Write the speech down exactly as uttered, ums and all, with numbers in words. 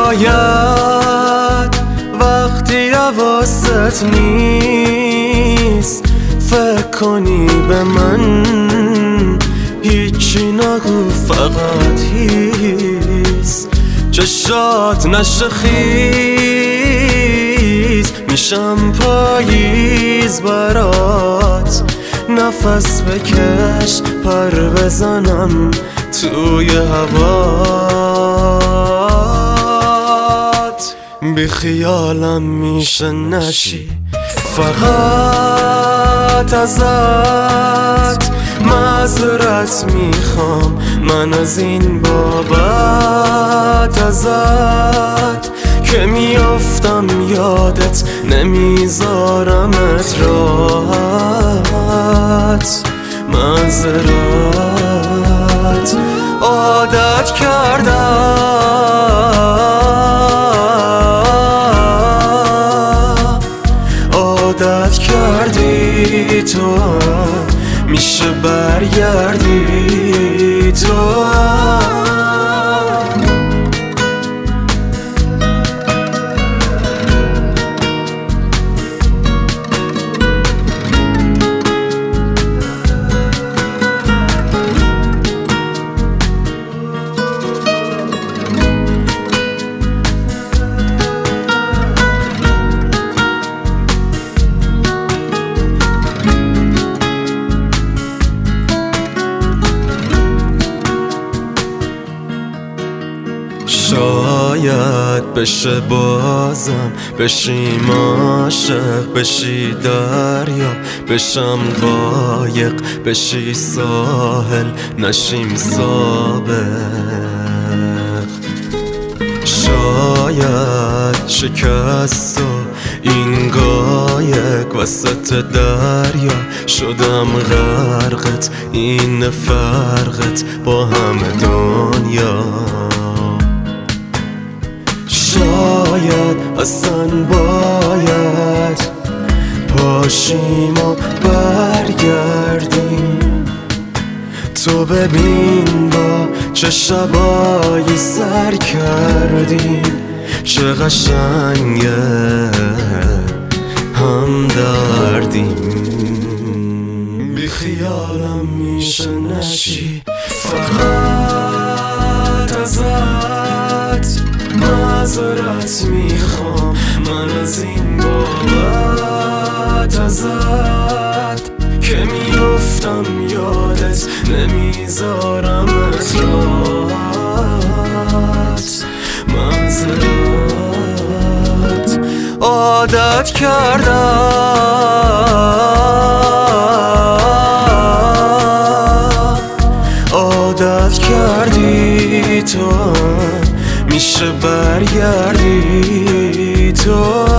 شاید وقتی حواست نیست فکر کنی به من هیچی نگو فقط هیست چشات نشه خیز میشم پاییز برات نفس بکش پر بزنم توی هوات بی خیالم میشه نشی فقط ازت معذرت میخوام من از این بابت ازت که میافتم یادت نمیذارمت راحت معذرت عادت کردم عادت کردی تو میشه برگردی تو شاید بشه بازم بشیم عاشق بشی دریا بشم قایق بشی ساحل نشیم سابق شاید شکست و این قایق وسط دریا شدم غرقت این فرقت با همه دنیا شاید اصلا باید پاشیم و برگردیم تو ببین با چه شبایی سر کردیم چه قشنگه هم دردیم بی خیالم میشه نشی فقط ازت معذرت میخوام من از این بابت ازت که میافتم یادت نمیذارمت راحت معذرت عادت کردم عادت کردی تو میشه برگردی تو